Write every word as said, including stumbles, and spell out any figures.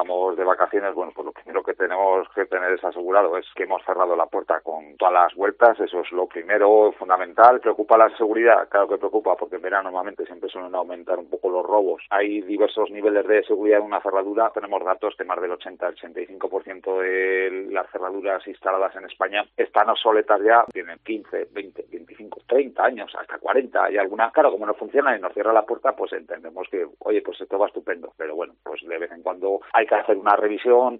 vamos de vacaciones, bueno, pues lo primero que tenemos que tener es asegurado es que hemos cerrado la puerta con todas las vueltas, eso es lo primero, fundamental. ¿Preocupa la seguridad? Claro que preocupa, porque en verano normalmente siempre suelen aumentar un poco los robos. Hay diversos niveles de seguridad en una cerradura, tenemos datos que más del ochenta al ochenta y cinco por ciento de las cerraduras instaladas en España están obsoletas ya, tienen quince, veinte, veinticinco, treinta años, hasta cuarenta, hay algunas, claro, como no funcionan y nos cierra la puerta, pues entendemos que, oye, pues esto va estupendo, pero bueno, pues de vez en cuando hay que hacer una revisión,